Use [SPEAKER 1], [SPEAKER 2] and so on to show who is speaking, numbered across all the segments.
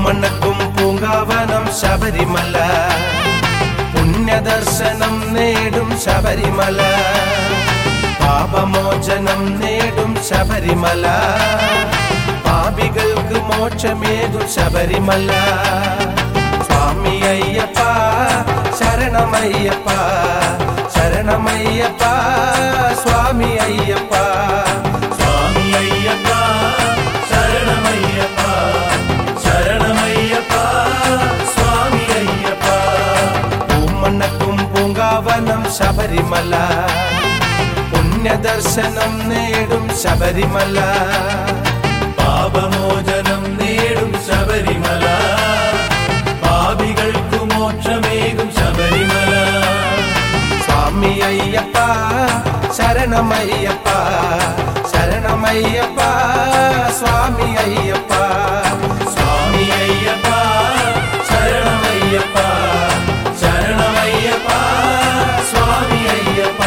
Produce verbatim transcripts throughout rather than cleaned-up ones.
[SPEAKER 1] പൂമണക്കും പൂങ്കാവനം ശബരിമല, പുണ്യദർശനം നേടും ശബരിമല, പാപമോചനം നേടും ശബരിമല, പാപികൾക്ക് മോക്ഷമേകും ശബരിമല. സ്വാമി അയ്യപ്പ ശരണമയ്യപ്പ, ശരണമയ്യപ്പ സ്വാമി അയ്യപ്പ,
[SPEAKER 2] സ്വാമി അയ്യപ്പ ശരണമയ്യപ്പ, ശരണമയ്യപ്പ സ്വാമി അയ്യപ്പ.
[SPEAKER 1] പൂമണക്കും പൂങ്കാവനം ശബരിമല, പുണ്യദർശനം നേടും ശബരിമല,
[SPEAKER 2] പാപമോചനം നേടും ശബരിമല, പാപികൾക്കു മോക്ഷമേകും ശബരിമല.
[SPEAKER 1] സ്വാമി അയ്യപ്പ ശരണമയ്യപ്പ, ശരണമയ്യപ്പ സ്വാമി അയ്യപ്പ,
[SPEAKER 2] സ്വാമി അയ്യപ്പ ശരണമയ്യപ്പ, ശരണമയ്യപ്പ സ്വാമി അയ്യപ്പ.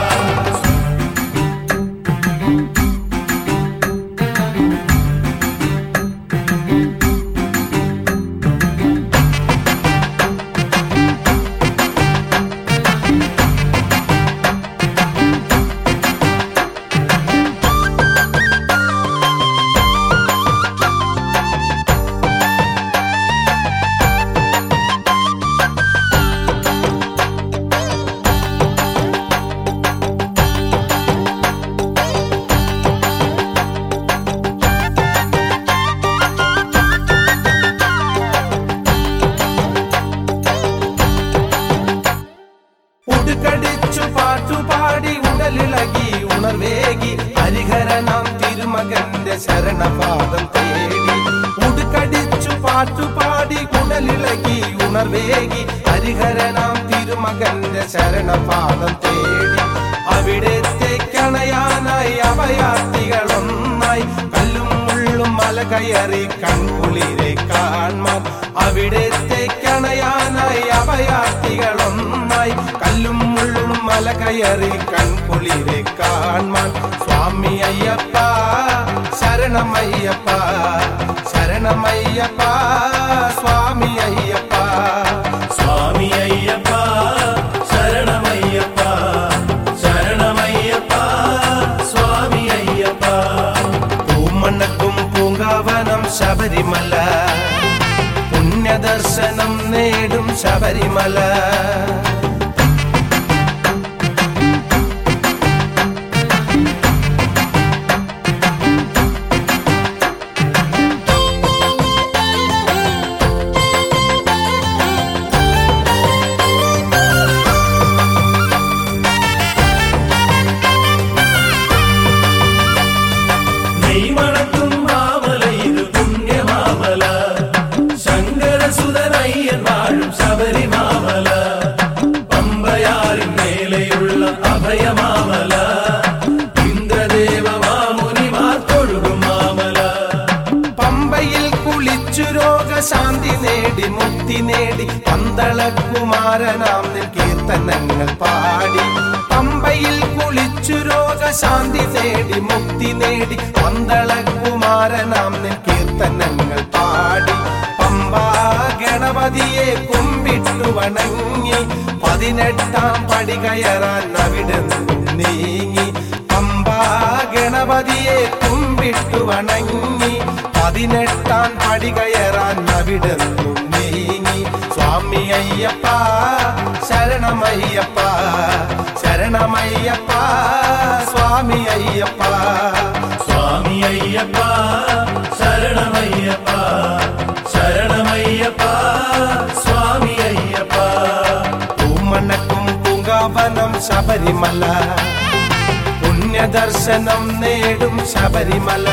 [SPEAKER 1] ഉടുക്കടിച്ചു പാട്ടുപാടി ഉടലിളകി ഉണർവേകി ഹരിഹരനാം തിരുമകന്റെ ശരണപാദം തേടി. ഉടുക്കടിച്ചു പാട്ടുപാടി ഉടലിളകി ഉണർവേകി ഹരിഹരനാം തിരുമകന്റെ ശരണപാദം തേടി. അവിടത്തേക്കണയാനായി അഭയാർത്ഥികളൊന്നായി കല്ലും മുള്ളും മല കയറി കൺകുളിരെ കാൺമാൻ. അവിടത്തേക്കണയാനായി അഭയാർത്ഥികളൊന്നായി കല്ലും മുള്ളും മല കയറി കൺകുളിരെ കാൺമാൻ. സ്വാമി അയ്യപ്പ ശരണമയ്യപ്പ, ശരണമയ്യപ്പ സ്വാമി അയ്യപ്പ,
[SPEAKER 2] സ്വാമി അയ്യപ്പ ശരണമയ്യപ്പ, ശരണമയ്യപ്പ സ്വാമി അയ്യപ്പ.
[SPEAKER 1] പൂമണക്കും പൂങ്കാവനം ശബരിമല, പുണ്യദർശനം നേടും ശബരിമല.
[SPEAKER 2] നെയ്മണക്കും മാമല ഇത് പുണ്യമാമല, ശങ്കരസുതനയ്യൻ വാഴും ശബരിമാമല, പമ്പയാറിൻ മേലെയുള്ള അഭയമാമല, ഇന്ദ്രദേവ മാമുനിമാർ തൊഴുകും മാമല.
[SPEAKER 1] പമ്പയിൽ കുളിച്ചു രോഗശാന്തി നേടി മുക്തി നേടി പന്തളകുമാരനാം നിൻ കീർത്തനങ്ങൾ പാടി. പമ്പയിൽ കുളിച്ചു രോഗശാന്തി നേടി മുക്തി നേടി പന്തളകുമാരനാം നിൻ കീർത്തനങ്ങൾ പാടി. പമ്പാ ഗണപതിയെ കുമ്പിട്ടു വണങ്ങി പതിനെട്ടാം പടി കയറാൻ അവിടെ നീങ്ങി. പമ്പാ ഗണപതിയെ കുമ്പിട്ടു വണങ്ങി പതിനെട്ടാം പടി കയറാൻ അവിടെ നീങ്ങി. സ്വാമി അയ്യപ്പ ശരണമയ്യപ്പ, ശരണമയ്യപ്പ സ്വാമി അയ്യപ്പ,
[SPEAKER 2] സ്വാമി അയ്യപ്പ ശരണമയ്യപ്പ, ശരണമയ്യപ്പ സ്വാമി അയ്യപ്പ.
[SPEAKER 1] പൂമണക്കും പൂങ്കാവനം ശബരിമല, പുണ്യദർശനം നേടും ശബരിമല,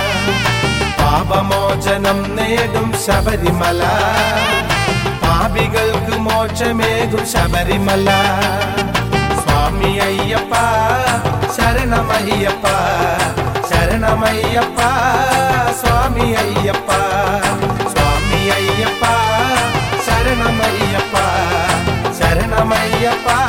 [SPEAKER 1] പാപമോചനം നേടും ശബരിമല, പാപികൾക്ക് മോക്ഷമേകും ശബരിമല. സ്വാമി അയ്യപ്പ ശരണമയ്യപ്പ, ശരണമയ്യപ്പ സ്വാമി അയ്യപ്പ, സ്വാമി അയ്യപ്പ ശരണമയ്യപ്പ, ശരണമയ്യപ്പ